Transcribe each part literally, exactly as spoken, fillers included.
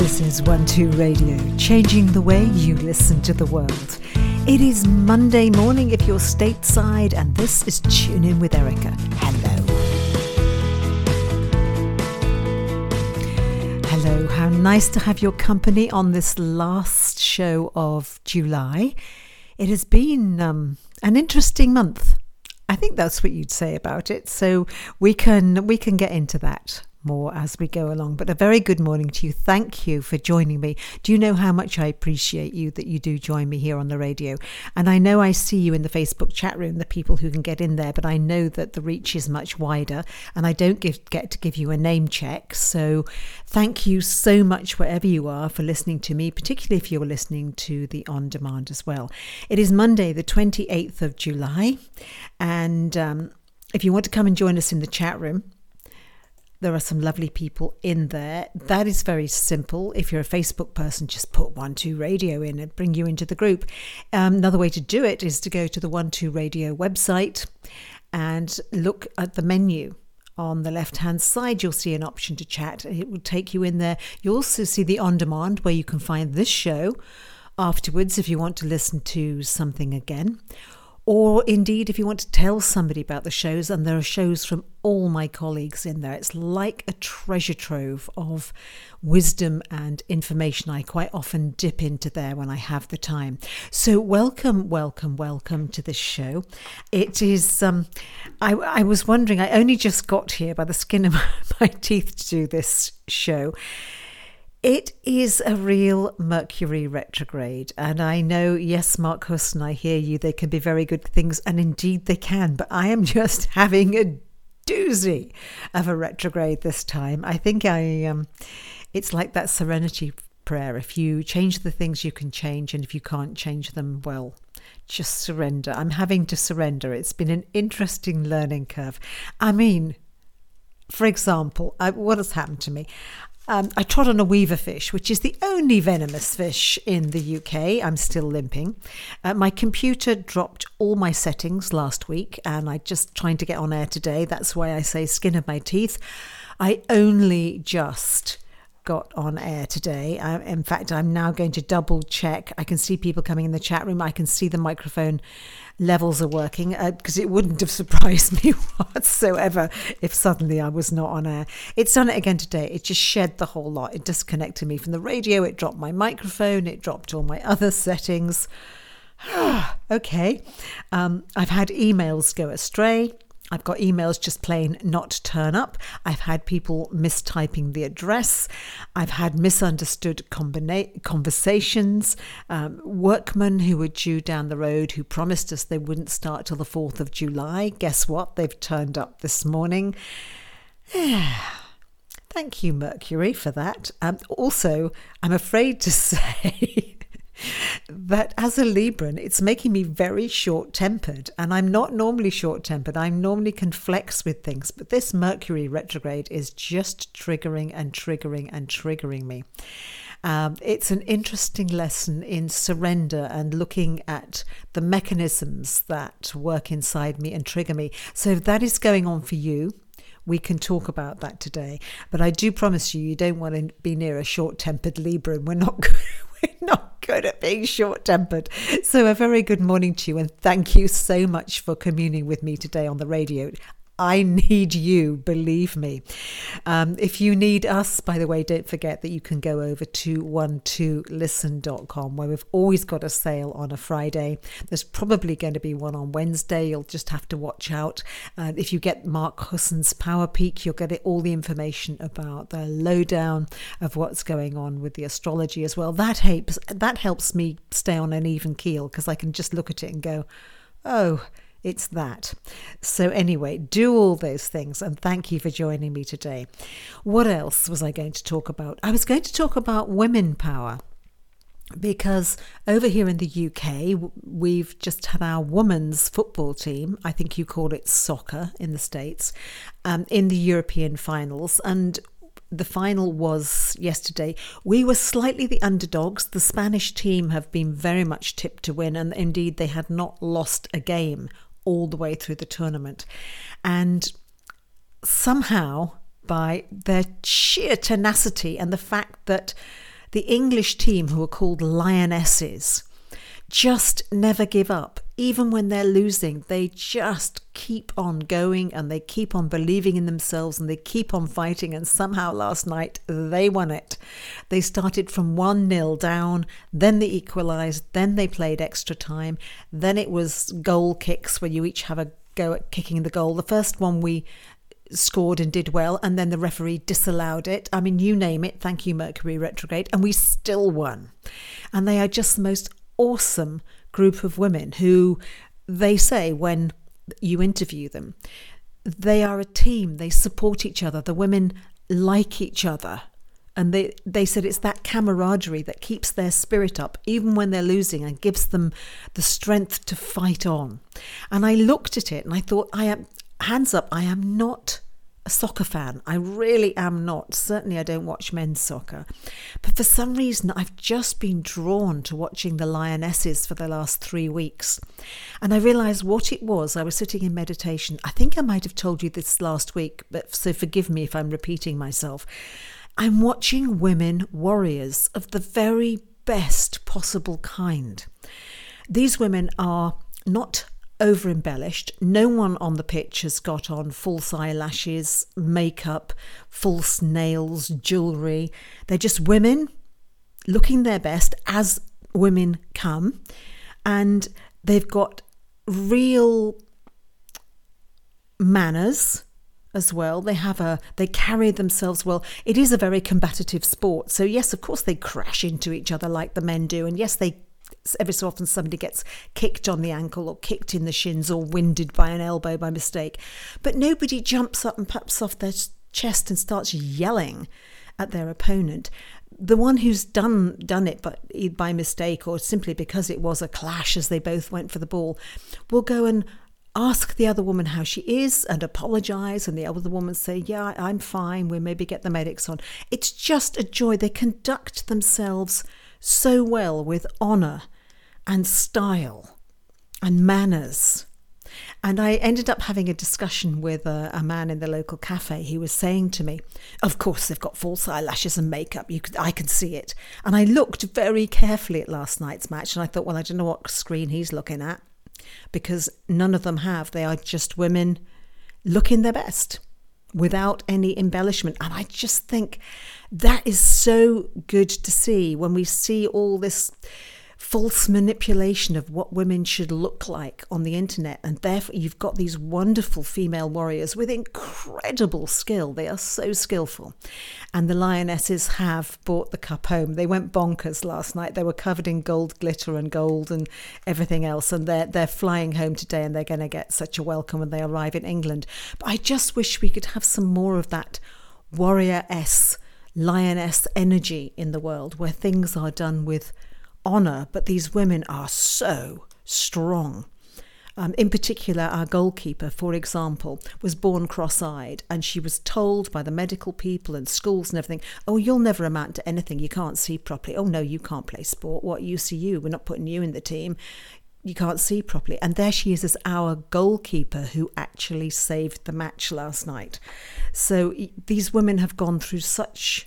This is One Two Radio, changing the way you listen to the world. It is Monday morning if you're stateside, and this is Tune In with Erica. Hello. Hello, how nice to have your company on this last show of July. It has been um, an interesting month. I think that's what you'd say about it. So we can we can get into that more as we go along. But a very good morning to you. Thank you for joining me. Do you know how much I appreciate you that you do join me here on the radio? And I know I see you in the Facebook chat room, the people who can get in there, but I know that the reach is much wider and I don't give, get to give you a name check. So thank you so much wherever you are for listening to me, particularly if you're listening to the on demand as well. It is Monday, the twenty-eighth of July. And um, if you want to come and join us in the chat room, there are some lovely people in there. That is very simple. If you're a Facebook person, just put One Two Radio in and bring you into the group. Um, another way to do it is to go to the One Two Radio website and look at the menu. On the left-hand side, you'll see an option to chat. It will take you in there. You'll also see the on-demand where you can find this show afterwards if you want to listen to something again. Or indeed, if you want to tell somebody about the shows, and there are shows from all my colleagues in there. It's like a treasure trove of wisdom and information. I quite often dip into there when I have the time. So welcome, welcome, welcome to this show. It is, um, I, I was wondering, I only just got here by the skin of my teeth to do this show. It is a real Mercury retrograde, and I know, yes, Mark Husson, I hear you, they can be very good things, and indeed they can, but I am just having a doozy of a retrograde this time. I think I, um, it's like that serenity prayer. If you change the things you can change, and if you can't change them, well, just surrender. I'm having to surrender. It's been an interesting learning curve. I mean, for example, I, what has happened to me? Um, I trod on a weaver fish, which is the only venomous fish in the U K. I'm still limping. Uh, my computer dropped all my settings last week, and I'm just trying to get on air today. That's why I say skin of my teeth. I only just got on air today. Uh, in fact, I'm now going to double check. I can see people coming in the chat room. I can see the microphone levels are working, because uh, it wouldn't have surprised me whatsoever if suddenly I was not on air. It's done it again today. It just shed the whole lot. It disconnected me from the radio. It dropped my microphone. It dropped all my other settings. Okay. Um, I've had emails go astray. I've got emails just plain not turn up. I've had people mistyping the address. I've had misunderstood combina- conversations. Um, workmen who were due down the road who promised us they wouldn't start till the fourth of July. Guess what? They've turned up this morning. Thank you, Mercury, for that. Um, also, I'm afraid to say that as a Libran, it's making me very short-tempered, and I'm not normally short-tempered. I normally can flex with things, but this Mercury retrograde is just triggering and triggering and triggering me. Um, it's an interesting lesson in surrender and looking at the mechanisms that work inside me and trigger me. So if that is going on for you, we can talk about that today. But I do promise you, you don't want to be near a short-tempered Libra. We're not good. We're not good at being short-tempered. So a very good morning to you, and thank you so much for communing with me today on the radio. I need you, believe me. Um, if you need us, by the way, don't forget that you can go over to one two listen dot com, where we've always got a sale on a Friday. There's probably going to be one on Wednesday. You'll just have to watch out. Uh, if you get Mark Husson's Power Peak, you'll get all the information about the lowdown of what's going on with the astrology as well. That helps, that helps me stay on an even keel, because I can just look at it and go, oh, it's that. So anyway, do all those things, and thank you for joining me today. What else was I going to talk about? I was going to talk about women power, because over here in the U K, we've just had our women's football team, I think you call it soccer in the States, um, in the European finals. And the final was yesterday. We were slightly the underdogs. The Spanish team have been very much tipped to win, and indeed they had not lost a game all the way through the tournament. And somehow, by their sheer tenacity and the fact that the English team, who are called Lionesses, just never give up. Even when they're losing, they just keep on going and they keep on believing in themselves and they keep on fighting. And somehow last night they won it. They started from one nil down, then they equalised, then they played extra time, then it was goal kicks where you each have a go at kicking the goal. The first one we scored and did well, and then the referee disallowed it. I mean, you name it. Thank you, Mercury retrograde. And we still won. And they are just the most awesome group of women who, they say when you interview them, they are a team. They support each other. The women like each other. And they, they said it's that camaraderie that keeps their spirit up, even when they're losing, and gives them the strength to fight on. And I looked at it and I thought, I am, hands up, I am not a soccer fan. I really am not. Certainly I don't watch men's soccer. But for some reason, I've just been drawn to watching the Lionesses for the last three weeks. And I realised what it was. I was sitting in meditation. I think I might have told you this last week, but so forgive me if I'm repeating myself. I'm watching women warriors of the very best possible kind. These women are not over embellished. No one on the pitch has got on false eyelashes, makeup, false nails, jewellery. They're just women looking their best as women come, and they've got real manners as well. They have a they carry themselves well. It is a very combative sport, so yes, of course they crash into each other like the men do, and yes, they every so often somebody gets kicked on the ankle or kicked in the shins or winded by an elbow by mistake. But nobody jumps up and pops off their chest and starts yelling at their opponent. The one who's done done it but by mistake or simply because it was a clash as they both went for the ball will go and ask the other woman how she is and apologise, and the other woman say, yeah, I'm fine, we'll maybe get the medics on. It's just a joy. They conduct themselves so well with honour and style and manners. And I ended up having a discussion with a, a man in the local cafe. He was saying to me, of course they've got false eyelashes and makeup, you could, I can see it. And I looked very carefully at last night's match and I thought, well, I don't know what screen he's looking at, because none of them have. They are just women looking their best without any embellishment. And I just think that is so good to see when we see all this false manipulation of what women should look like on the internet. And therefore you've got these wonderful female warriors with incredible skill. They are so skillful. And the Lionesses have brought the cup home. They went bonkers last night. They were covered in gold glitter and gold and everything else. And they're, they're flying home today, and they're going to get such a welcome when they arrive in England. But I just wish we could have some more of that warrior-esque, lioness energy in the world, where things are done with honour, but these women are so strong. Um, in particular, our goalkeeper, for example, was born cross-eyed, and she was told by the medical people and schools and everything, oh, you'll never amount to anything, you can't see properly. Oh no, you can't play sport. What use are you? We're not putting you in the team. You can't see properly. And there she is as our goalkeeper who actually saved the match last night. So these women have gone through such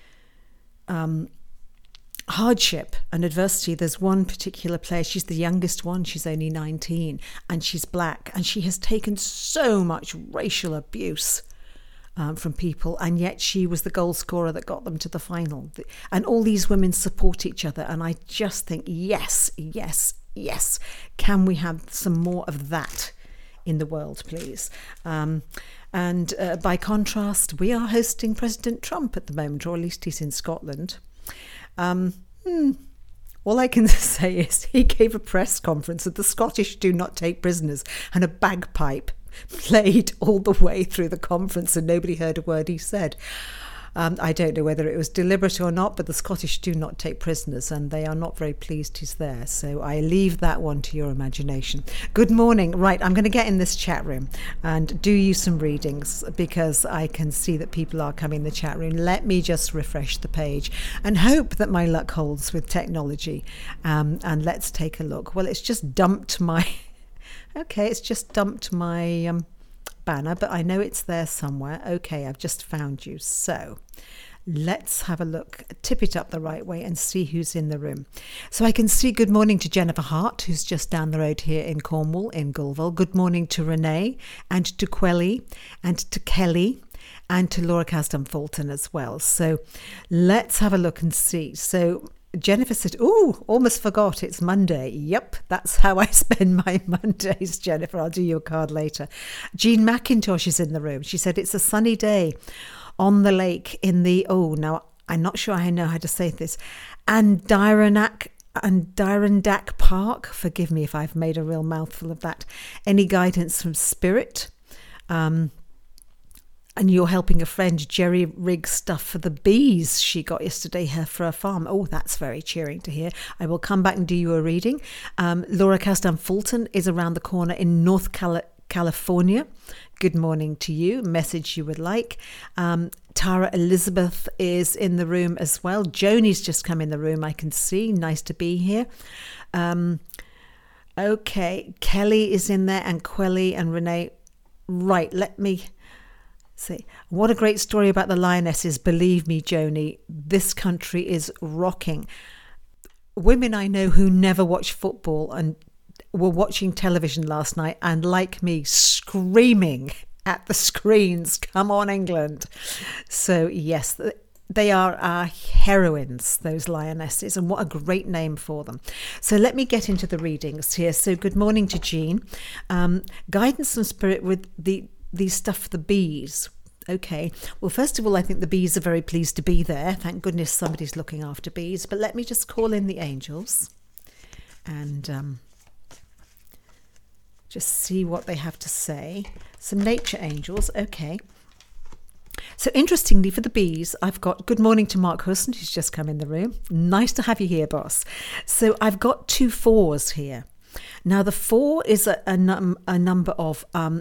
um hardship and adversity. There's one particular player, she's the youngest one, she's only nineteen, and she's black, and she has taken so much racial abuse um, from people, and yet she was the goal scorer that got them to the final. And all these women support each other, and I just think, yes, yes, yes, can we have some more of that in the world, please? Um, and uh, by contrast, we are hosting President Trump at the moment, or at least he's in Scotland. Um, hmm, all I can say is he gave a press conference that the Scottish do not take prisoners, and a bagpipe played all the way through the conference and nobody heard a word he said. Um, I don't know whether it was deliberate or not, but the Scottish do not take prisoners, and they are not very pleased he's there. So I leave that one to your imagination. Good morning. Right, I'm going to get in this chat room and do you some readings, because I can see that people are coming in the chat room. Let me just refresh the page and hope that my luck holds with technology. Um, and let's take a look. Well, it's just dumped my... okay, it's just dumped my... Um, banner, but I know it's there somewhere. Okay, I've just found you. So Let's have a look, tip it up the right way and see who's in the room. So I can see good morning to Jennifer Hart, who's just down the road here in Cornwall, in Gulval. Good morning to Renee and to Quelly and to Kelly and to Laura Casdon Fulton as well. So let's have a look and see. So Jennifer said, oh, almost forgot, it's Monday. Yep, that's how I spend my Mondays, Jennifer. I'll do your card later. Jean McIntosh is in the room. She said, it's a sunny day on the lake in the, oh, now I'm not sure I know how to say this, Adirondack, Adirondack Park. Forgive me if I've made a real mouthful of that. Any guidance from Spirit? Um, and you're helping a friend jerry rig stuff for the bees she got yesterday here for her farm. Oh, that's very cheering to hear. I will come back and do you a reading. Um, Laura Casdon Fulton is around the corner in North Cali- California. Good morning to you. Message you would like. Um, Tara Elizabeth is in the room as well. Joni's just come in the room, I can see. Nice to be here. Um, okay, Kelly is in there and Quelly and Renee. Right, let me see. What a great story about the Lionesses. Believe me, Joni, this country is rocking. Women I know who never watch football and were watching television last night and, like me, screaming at the screens, come on England. So yes, they are our heroines, those Lionesses, and what a great name for them. So let me get into the readings here. So good morning to Jean. Um, guidance and Spirit with the the stuff for the bees. Okay, well, first of all, I think the bees are very pleased to be there. Thank goodness somebody's looking after bees. But let me just call in the angels and um just see what they have to say. Some nature angels, okay. So interestingly, for the bees, I've got good morning to Mark Husson, who's just come in the room. Nice to have you here, boss. So I've got two fours here. Now, the four is a, a, num- a number of, um,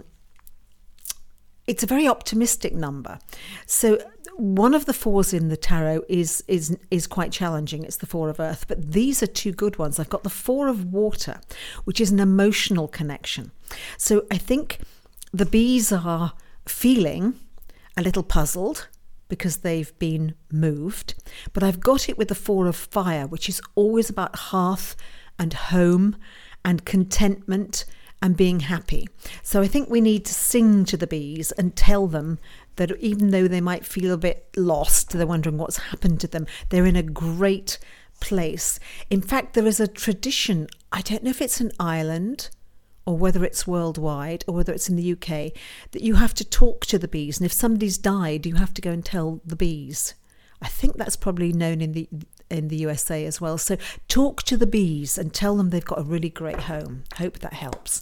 it's a very optimistic number. So one of the fours in the tarot is is is quite challenging. It's the Four of Earth, but these are two good ones. I've got the Four of Water, which is an emotional connection. So I think the bees are feeling a little puzzled because they've been moved, but I've got it with the Four of Fire, which is always about hearth and home and contentment and being happy. So I think we need to sing to the bees and tell them that even though they might feel a bit lost, they're wondering what's happened to them, they're in a great place. In fact, there is a tradition, I don't know if it's in Ireland or whether it's worldwide or whether it's in the U K, that you have to talk to the bees. And if somebody's died, you have to go and tell the bees. I think that's probably known in the in the U S A as well. So talk to the bees and tell them they've got a really great home. Hope that helps.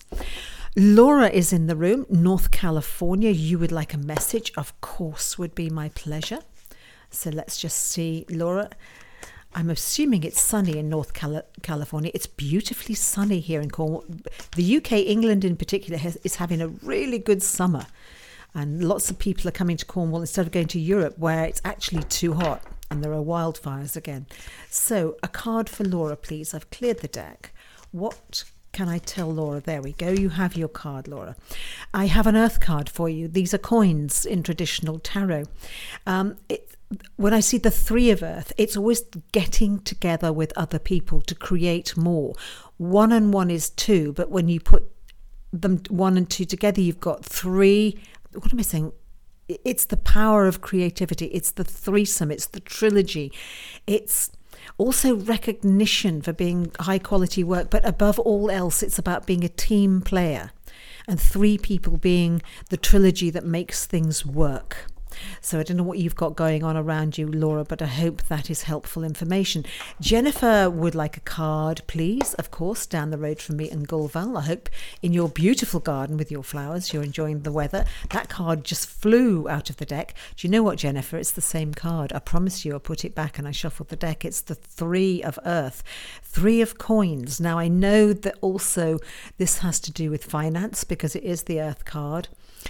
Laura is in the room, North California. You would like a message? Of course, would be my pleasure. So let's just see, Laura. I'm assuming it's sunny in North Cali- California. It's beautifully sunny here in Cornwall. The U K, England in particular, has, is having a really good summer. And lots of people are coming to Cornwall instead of going to Europe, where it's actually too hot and there are wildfires again. So a card for Laura, please. I've cleared the deck. What can I tell Laura? There we go. You have your card, Laura. I have an earth card for you. These are coins in traditional tarot. Um, it, when I see the three of earth, it's always getting together with other people to create more. One and one is two, but when you put them one and two together, you've got three. What am I saying? It's the power of creativity. It's the threesome. It's the trilogy. It's also recognition for being high quality work. But above all else, it's about being a team player and three people being the trilogy that makes things work. So I don't know what you've got going on around you, Laura, but I hope that is helpful information. Jennifer would like a card, please, of course, down the road from me in Gulval. I hope in your beautiful garden with your flowers you're enjoying the weather. That card just flew out of the deck. Do you know what, Jennifer? It's the same card. I promise you, I put it back and I shuffled the deck. It's the Three of Earth, Three of Coins. Now, I know that also this has to do with finance because it is the Earth card.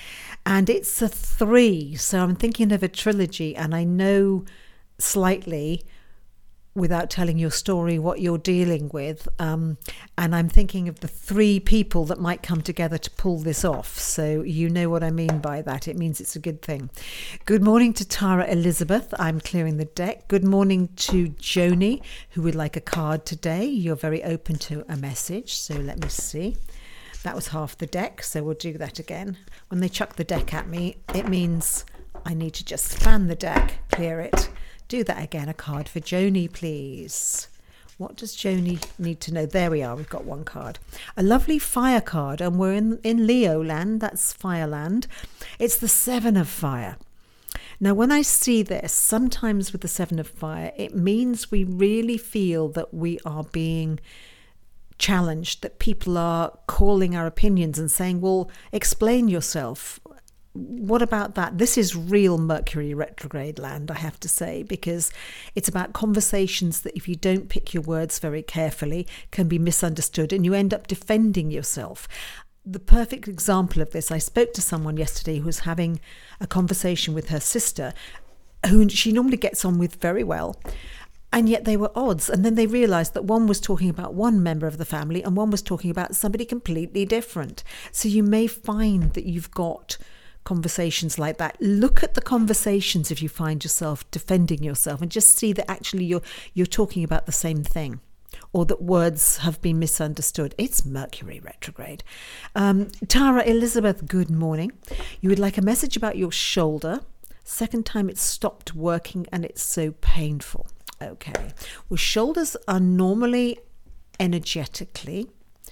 And it's a three, so I'm thinking of a trilogy, and I know slightly without telling your story what you're dealing with. Um, and I'm thinking of the three people that might come together to pull this off. So you know what I mean by that. It means it's a good thing. Good morning to Tara Elizabeth. I'm clearing the deck. Good morning to Joni, who would like a card today. You're very open to a message. So let me see. That was half the deck. So we'll do that again. When they chuck the deck at me, it means I need to just fan the deck, clear it. Do that again. A card for Joni, please. What does Joni need to know? There we are. We've got one card. A lovely fire card. And we're in, in Leo land. That's Fireland. It's the Seven of Fire. Now, when I see this, sometimes with the Seven of Fire, it means we really feel that we are being challenged, that people are calling our opinions and saying, well, explain yourself. What about that? This is real Mercury retrograde land, I have to say, because it's about conversations that if you don't pick your words very carefully can be misunderstood and you end up defending yourself. The perfect example of this, I spoke to someone yesterday who was having a conversation with her sister, who she normally gets on with very well. And yet they were odds. And then they realised that one was talking about one member of the family and one was talking about somebody completely different. So you may find that you've got conversations like that. Look at the conversations if you find yourself defending yourself and just see that actually you're you're talking about the same thing, or that words have been misunderstood. It's Mercury retrograde. Um, Tara Elizabeth, good morning. You would like a message about your shoulder. Second time it's stopped working and it's so painful. Okay. Well, shoulders are normally energetically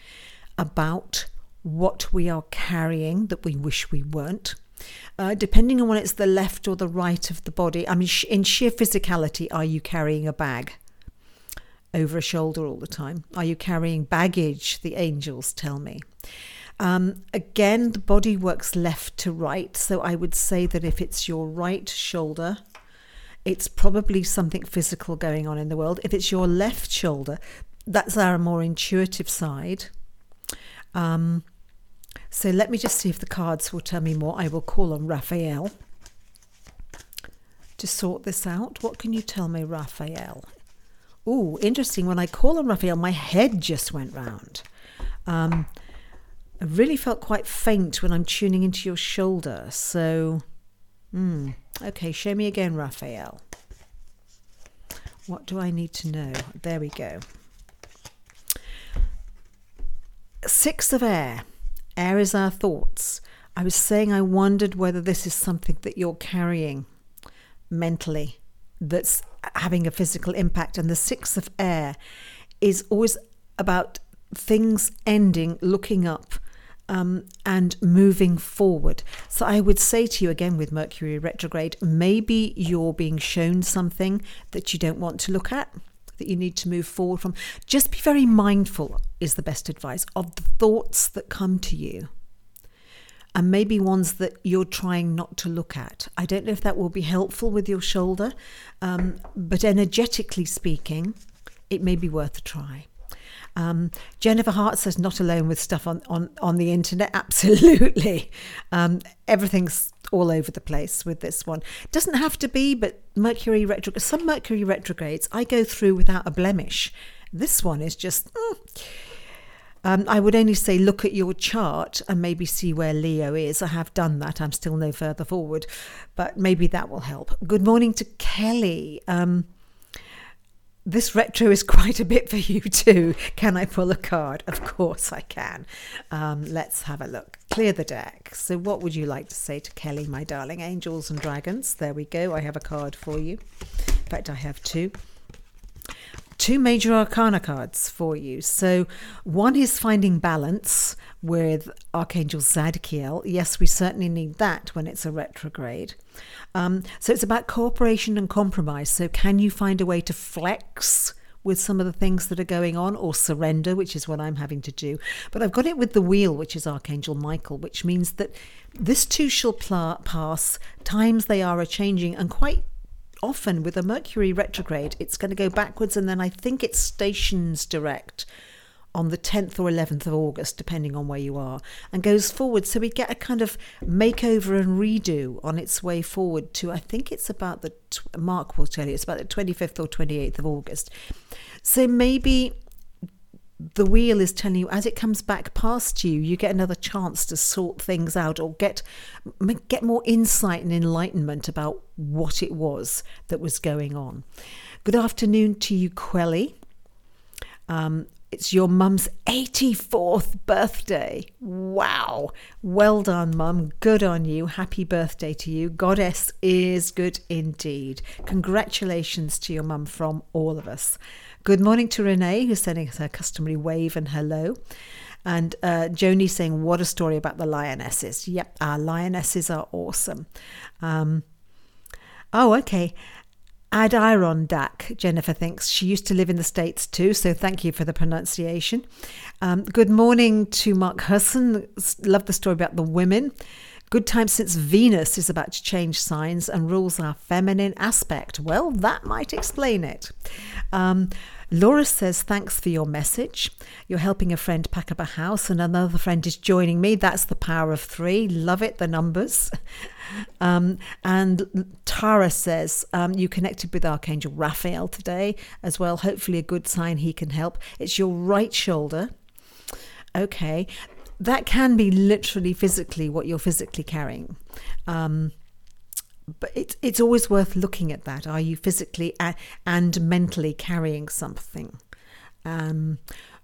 about what we are carrying that we wish we weren't. Uh, depending on when it's the left or the right of the body. I mean, sh- in sheer physicality, are you carrying a bag over a shoulder all the time? Are you carrying baggage, the angels tell me? Um, again, the body works left to right. So I would say that if it's your right shoulder, it's probably something physical going on in the world. If it's your left shoulder, that's our more intuitive side. Um, so let me just see if the cards will tell me more. I will call on Raphael to sort this out. What can you tell me, Raphael? Oh, interesting. When I call on Raphael, my head just went round. Um, I really felt quite faint when I'm tuning into your shoulder. So, hmm. Okay, show me again, Raphael. What do I need to know? There we go. Six of air. Air is our thoughts. I was saying I wondered whether this is something that you're carrying mentally that's having a physical impact. And the six of air is always about things ending, looking up, um, and moving forward. So I would say to you again with Mercury retrograde, maybe you're being shown something that you don't want to look at, that you need to move forward from. Just be very mindful, is the best advice, of the thoughts that come to you, and maybe ones that you're trying not to look at. I don't know if that will be helpful with your shoulder, um, but energetically speaking, it may be worth a try. Um, Jennifer Hart says, not alone with stuff on, on, on the internet. Absolutely. Um, everything's all over the place with this one. Doesn't have to be, but Mercury retrograde, some Mercury retrogrades I go through without a blemish. This one is just, mm. um, I would only say look at your chart and maybe see where Leo is. I have done that. I'm still no further forward, but maybe that will help. Good morning to Kelly. Um, This retro is quite a bit for you too. Can I pull a card? Of course I can. Um, let's have a look. Clear the deck. So what would you like to say to Kelly, my darling? Angels and dragons. There we go. I have a card for you. In fact, I have two. Two major arcana cards for you. So one is finding balance with Archangel Zadkiel. Yes, we certainly need that when it's a retrograde. Um, so it's about cooperation and compromise. So can you find a way to flex with some of the things that are going on, or surrender, which is what I'm having to do. But I've got it with the wheel, which is Archangel Michael, which means that this too shall pl- pass. Times they are a-changing, and quite often with a Mercury retrograde, it's going to go backwards, and then I think it stations direct on the tenth or eleventh of August, depending on where you are, and goes forward. So we get a kind of makeover and redo on its way forward to, I think it's about the, Mark will tell you, it's about the twenty-fifth or twenty-eighth of August. So maybe the wheel is telling you, as it comes back past you, you get another chance to sort things out or get get more insight and enlightenment about what it was that was going on. Good afternoon to you, Quelly. Um, it's your mum's eighty-fourth birthday. Wow. Well done, mum. Good on you. Happy birthday to you. Goddess is good indeed. Congratulations to your mum from all of us. Good morning to Renee, who's sending us her customary wave and hello. And uh, Joni saying, what a story about the lionesses. Yep, our lionesses are awesome. Um, oh, okay. Adirondack, Jennifer thinks. She used to live in the States too, so thank you for the pronunciation. Um, good morning to Mark Husson. Love the story about the women. Good time since Venus is about to change signs and rules our feminine aspect. Well, that might explain it. Um, Laura says, thanks for your message. You're helping a friend pack up a house and another friend is joining me. That's the power of three. Love it, the numbers. Um, and Tara says, um, you connected with Archangel Raphael today as well. Hopefully a good sign he can help. It's your right shoulder. Okay. That can be literally physically what you're physically carrying. Um, but it, it's always worth looking at that. Are you physically a- and mentally carrying something? Um,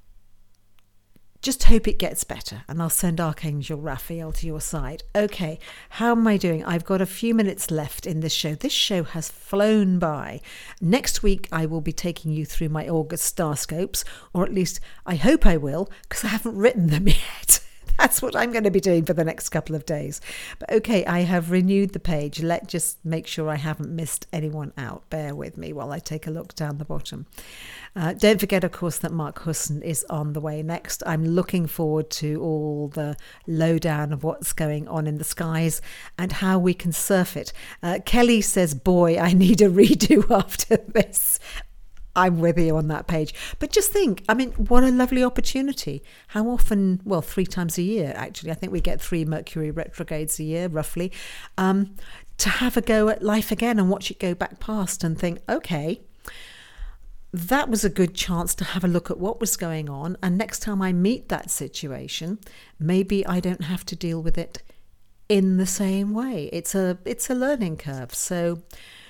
just hope it gets better. And I'll send Archangel Raphael to your side. Okay, how am I doing? I've got a few minutes left in this show. This show has flown by. Next week, I will be taking you through my August starscopes, or at least I hope I will, because I haven't written them yet. That's what I'm going to be doing for the next couple of days. But okay, I have renewed the page. Let's just make sure I haven't missed anyone out. Bear with me while I take a look down the bottom. Uh, don't forget, of course, that Mark Husson is on the way next. I'm looking forward to all the lowdown of what's going on in the skies and how we can surf it. Uh, Kelly says, boy, I need a redo after this. I'm with you on that page. But just think, I mean, what a lovely opportunity. How often, well, three times a year, actually. I think we get three Mercury retrogrades a year, roughly, um, to have a go at life again and watch it go back past and think, okay, that was a good chance to have a look at what was going on. And next time I meet that situation, maybe I don't have to deal with it in the same way. It's a, it's a learning curve. So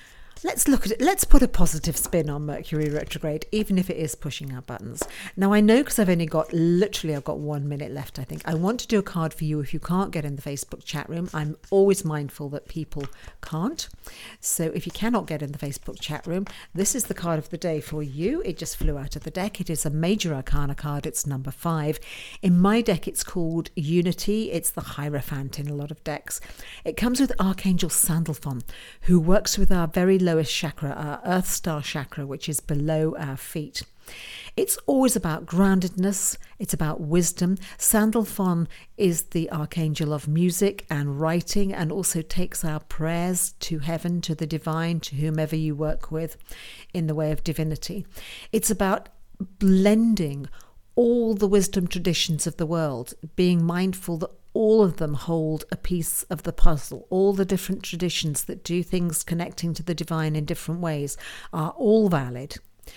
let's look at it. Let's put a positive spin on Mercury retrograde, even if it is pushing our buttons. Now, I know because I've only got, literally, I've got one minute left, I think. I want to do a card for you if you can't get in the Facebook chat room. I'm always mindful that people can't. So if you cannot get in the Facebook chat room, this is the card of the day for you. It just flew out of the deck. It is a major arcana card. It's number five. In my deck, it's called Unity. It's the Hierophant in a lot of decks. It comes with Archangel Sandalphon, who works with our very lowest chakra, our Earth Star chakra, which is below our feet. It's always about groundedness. It's about wisdom. Sandalphon is the archangel of music and writing, and also takes our prayers to heaven, to the divine, to whomever you work with in the way of divinity. It's about blending all the wisdom traditions of the world, being mindful that all of them hold a piece of the puzzle. All the different traditions that do things connecting to the divine in different ways are all valid.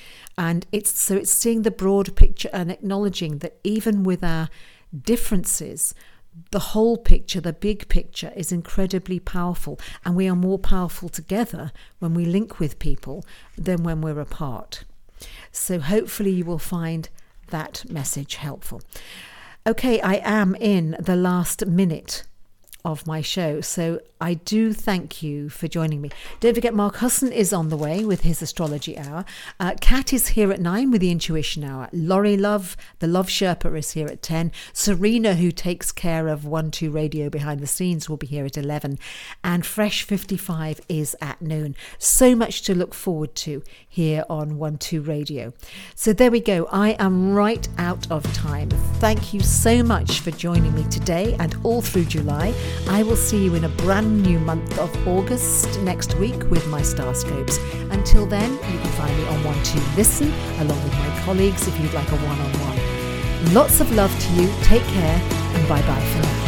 And it's so it's seeing the broad picture and acknowledging that even with our differences, the whole picture, the big picture, is incredibly powerful. And we are more powerful together when we link with people than when we're apart. So hopefully you will find that message helpful. Okay, I am in the last minute of my show, so I do thank you for joining me. Don't forget, Mark Husson is on the way with his astrology hour. Uh, Kat is here at nine with the intuition hour. Laurie Love, the Love Sherpa, is here at ten. Serena, who takes care of one two Radio behind the scenes, will be here at eleven. And Fresh fifty-five is at noon. So much to look forward to here on one two Radio. So there we go. I am right out of time. Thank you so much for joining me today and all through July. I will see you in a brand new month of August next week with my Starscopes. Until then, you can find me on one two Listen, along with my colleagues if you'd like a one-on-one. Lots of love to you. Take care and bye bye for now.